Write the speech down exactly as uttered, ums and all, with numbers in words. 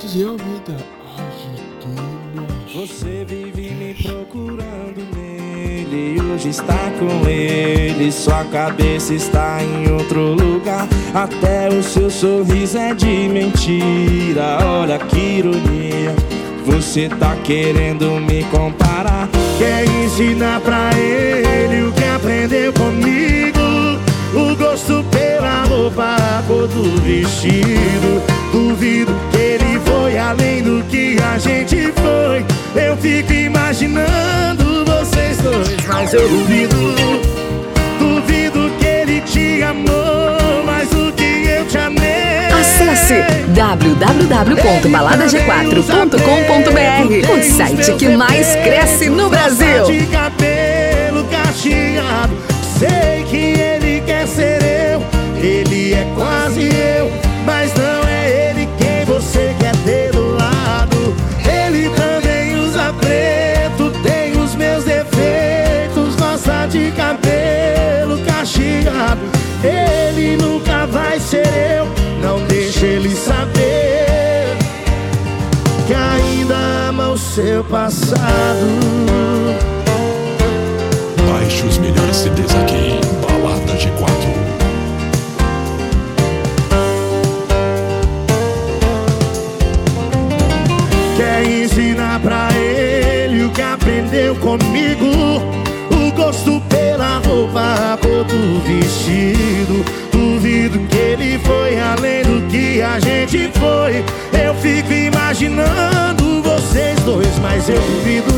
Santos e Almeida. Você vive me procurando nele, hoje está com ele, sua cabeça está em outro lugar. Até o seu sorriso é de mentira, olha que ironia. Você tá querendo me comparar, quer ensinar pra ele o que aprendeu comigo. O gosto pela roupa, a cor do vestido. Duvido que ele foi além do que a gente foi. Eu fico imaginando vocês dois, mas eu duvido. Duvido que ele te amou mais do que eu te amei. Acesse w w w ponto balada g quatro ponto com ponto b r, o site que mais cresce no Brasil. De cabelo cacheado, sei que ele quer ser eu. Ele é quase eu, mas não é ele quem você quer ter do lado. Ele também usa preto, tem os meus defeitos, gosta de cabelo cacheado. Ele nunca vai ser eu, não deixa ele saber que ainda ama o seu passado. Baixe os melhores C Ds aqui, Balada G quatro. Quer ensinar pra ele o que aprendeu comigo. O gosto pela roupa, a cor do vestido. Duvido que ele foi além do que a gente foi. Eu fico imaginando vocês dois, mas eu duvido.